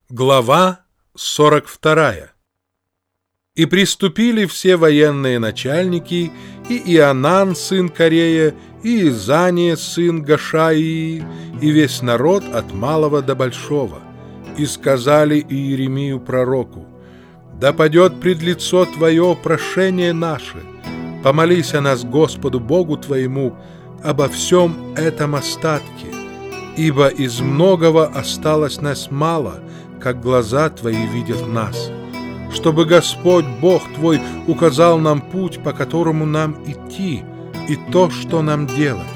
Глава 42. И приступили все военные начальники, и Иоанан, сын Карея, и Изания, сын Гашаии, и весь народ от малого до большого, и сказали Иеремию пророку: «Да падет пред лицо Твое прошение наше, помолись о нас Господу Богу Твоему обо всем этом остатке, ибо из многого осталось нас мало, как глаза Твои видят нас, чтобы Господь Бог Твой указал нам путь, по которому нам идти, и то, что нам делать».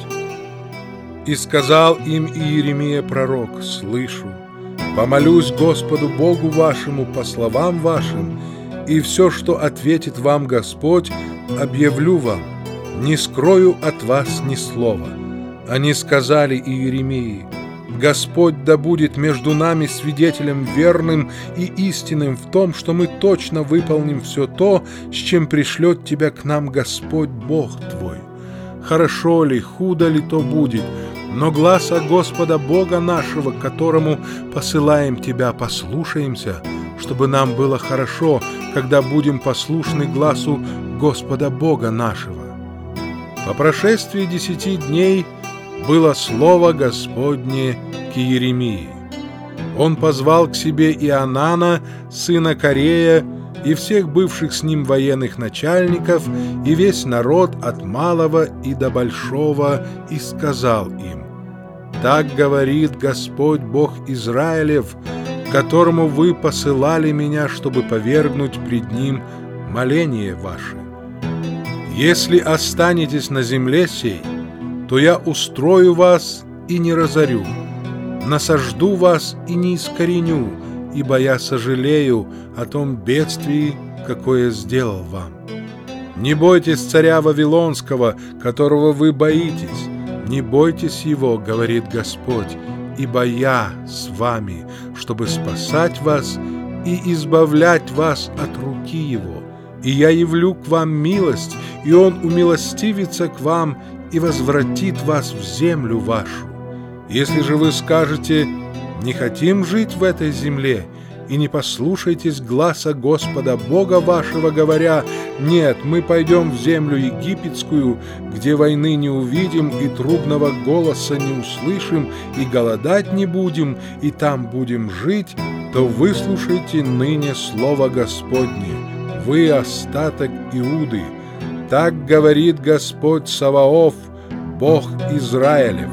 И сказал им Иеремия пророк: «Слышу, помолюсь Господу Богу вашему по словам вашим, и все, что ответит вам Господь, объявлю вам, не скрою от вас ни слова». Они сказали Иеремии: «Господь да будет между нами свидетелем верным и истинным в том, что мы точно выполним все то, с чем пришлет тебя к нам Господь Бог твой. Хорошо ли, худо ли то будет, но гласа Господа Бога нашего, к которому посылаем тебя, послушаемся, чтобы нам было хорошо, когда будем послушны гласу Господа Бога нашего». По прошествии 10 дней было слово Господне к Иеремии. Он позвал к себе Иоанана, сына Карея, и всех бывших с ним военных начальников, и весь народ от малого и до большого, и сказал им: «Так говорит Господь Бог Израилев, которому вы посылали меня, чтобы повергнуть пред Ним моление ваше. Если останетесь на земле сей, то я устрою вас и не разорю, насажду вас и не искореню, ибо я сожалею о том бедствии, какое сделал вам. Не бойтесь царя Вавилонского, которого вы боитесь, не бойтесь его, говорит Господь, ибо я с вами, чтобы спасать вас и избавлять вас от руки его. И я явлю к вам милость, и он умилостивится к вам и возвратит вас в землю вашу. Если же вы скажете: не хотим жить в этой земле, и не послушайтесь гласа Господа Бога вашего, говоря: нет, мы пойдем в землю египетскую, где войны не увидим, и трубного голоса не услышим, и голодать не будем, и там будем жить, то выслушайте ныне слово Господне, вы остаток Иуды. Так говорит Господь Саваоф, Бог Израилев: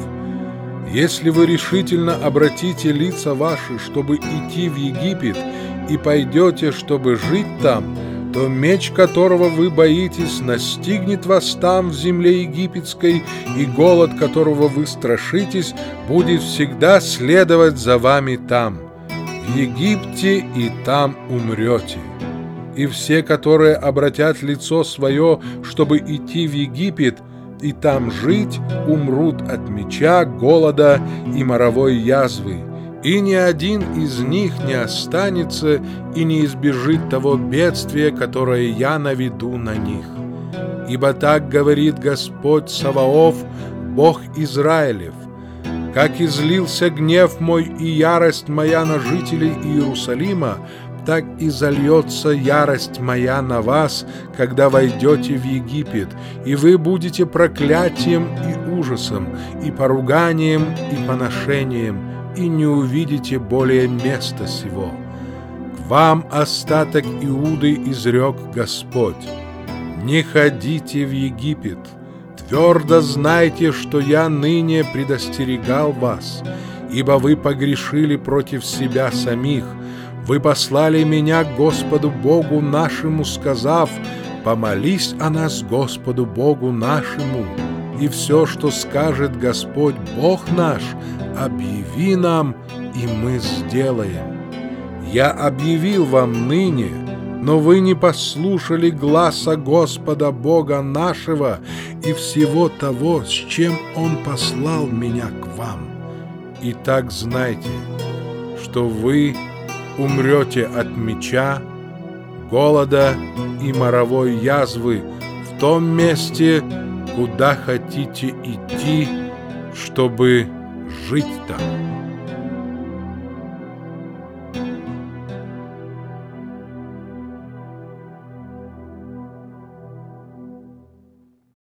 если вы решительно обратите лица ваши, чтобы идти в Египет, и пойдете, чтобы жить там, то меч, которого вы боитесь, настигнет вас там, в земле египетской, и голод, которого вы страшитесь, будет всегда следовать за вами там. В Египте и там умрете. И все, которые обратят лицо свое, чтобы идти в Египет и там жить, умрут от меча, голода и моровой язвы, и ни один из них не останется и не избежит того бедствия, которое я наведу на них. Ибо так говорит Господь Саваоф, Бог Израилев: как излился гнев мой и ярость моя на жителей Иерусалима, так и зальется ярость моя на вас, когда войдете в Египет, и вы будете проклятием и ужасом, и поруганием, и поношением, и не увидите более места сего. К вам, остаток Иуды, изрек Господь: не ходите в Египет. Твердо знайте, что я ныне предостерегал вас, ибо вы погрешили против себя самих. Вы послали меня к Господу Богу нашему, сказав: помолись о нас Господу Богу нашему, и все, что скажет Господь Бог наш, объяви нам, и мы сделаем. Я объявил вам ныне, но вы не послушали гласа Господа Бога нашего и всего того, с чем Он послал меня к вам. Итак, знайте, что вы умрете от меча, голода и моровой язвы в том месте, куда хотите идти, чтобы жить там.